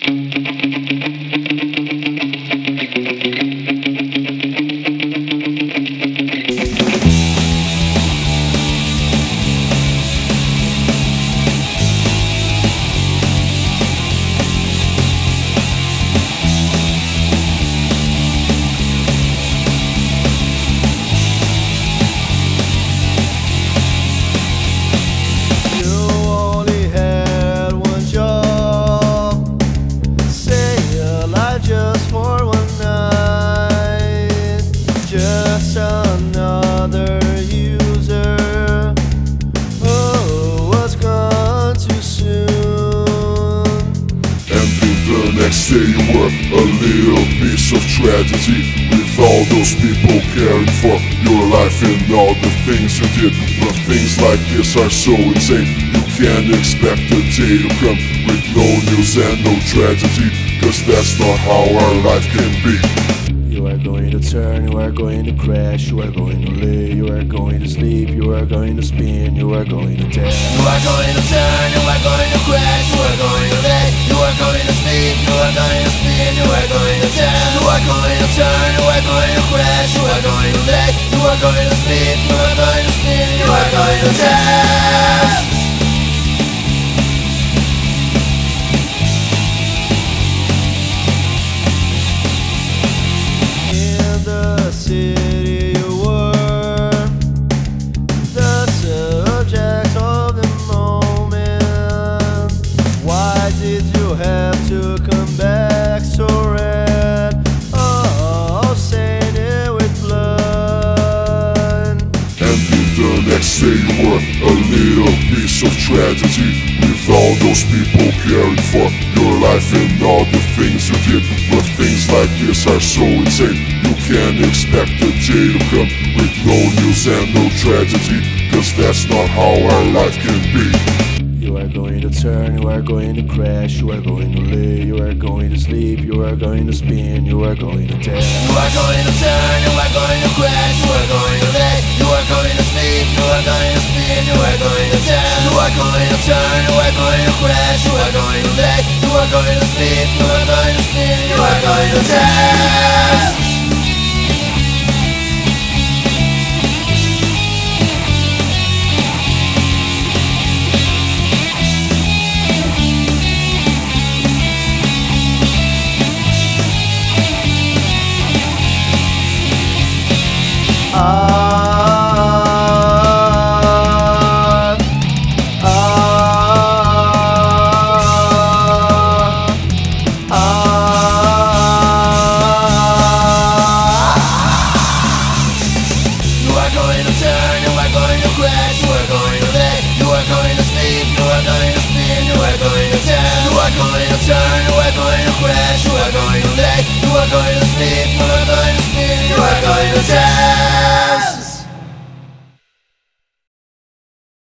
Next day you were a little piece of tragedy, with all those people caring for your life and all the things you did. But things like this are so insane, you can't expect a day to come with no news and no tragedy, cause that's not how our life can be. You are going to turn, you are going to crash, you are going to lay, you are going to sleep, you are going to spin, you are going to dance. You are going to turn, you are going to crash, you are going to lay, you are going to sleep, you are going to spin, you are going to dance. You are going to turn, you are going to crash, you are going to lay, you are going to sleep, you are going to spin, you are going to dance. City you were the subject of the moment. Why did you have to come back so red? Oh, sainted with blood. And the next day you were a little piece of tragedy, with all those people caring for your life and all the things you did. But things like this are so insane, you can't expect a day to come with no news and no tragedy, cause that's not how our life can be. You are going to turn, you are going to crash, you are going to lay, you are going to sleep, you are going to spin, you are going to dance. You are going to turn, you are going to crash, you are going to lay, you are going to sleep, you are going to spin, you are going to dance. You are going to turn, you are going to crash, you are going to lay, you are going to sleep, you are going to spin, you are going to dance. Turn, you are going to crash, you are going to